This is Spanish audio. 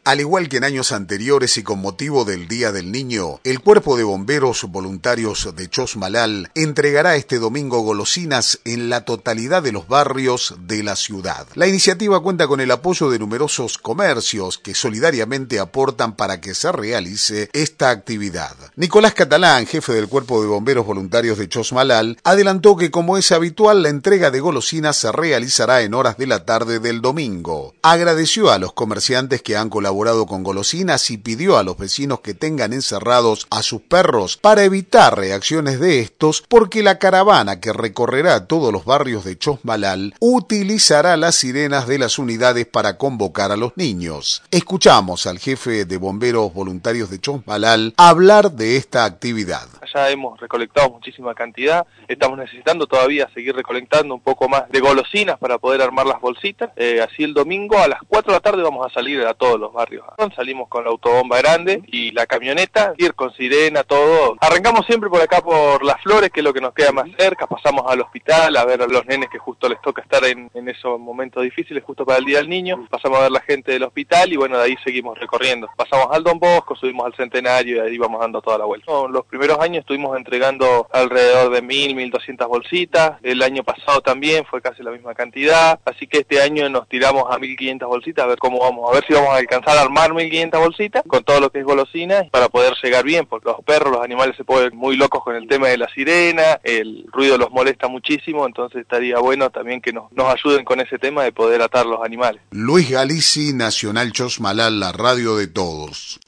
Al igual que en años anteriores y con motivo del Día del Niño, el Cuerpo de Bomberos Voluntarios de Chosmalal entregará este domingo golosinas en la totalidad de los barrios de la ciudad. La iniciativa cuenta con el apoyo de numerosos comercios que solidariamente aportan para que se realice esta actividad. Nicolás Catalán, jefe del Cuerpo de Bomberos Voluntarios de Chosmalal, adelantó que, como es habitual, la entrega de golosinas se realizará en horas de la tarde del domingo. Agradeció a los comerciantes que han colaborado con golosinas y pidió a los vecinos que tengan encerrados a sus perros para evitar reacciones de estos, porque la caravana que recorrerá todos los barrios de Chosmalal utilizará las sirenas de las unidades para convocar a los niños. Escuchamos al jefe de Bomberos Voluntarios de Chosmalal hablar de esta actividad. Ya hemos recolectado muchísima cantidad, estamos necesitando todavía seguir recolectando un poco más de golosinas para poder armar las bolsitas. Así el domingo a las 4 de la tarde vamos a salir a todos los barrios. Salimos con la autobomba grande y la camioneta, ir con sirena, todo. Arrancamos siempre por acá por Las Flores, que es lo que nos queda más cerca, pasamos al hospital a ver a los nenes que justo les toca estar en esos momentos difíciles, justo para el Día del Niño, pasamos a ver la gente del hospital y bueno, de ahí seguimos recorriendo. Pasamos al Don Bosco, subimos al Centenario y ahí vamos dando toda la vuelta. Los primeros años estuvimos entregando alrededor de 1.200 bolsitas, el año pasado también fue casi la misma cantidad, así que este año nos tiramos a 1.500 bolsitas, a ver cómo vamos, a ver si vamos a alcanzar a armar 1.500 bolsitas con todo lo que es golosina para poder llegar bien, porque los perros, los animales se ponen muy locos con el tema de la sirena, el ruido los molesta muchísimo, entonces estaría bueno también que nos ayuden con ese tema de poder atar los animales. Luis Galici, Nacional Chosmalal, la radio de todos.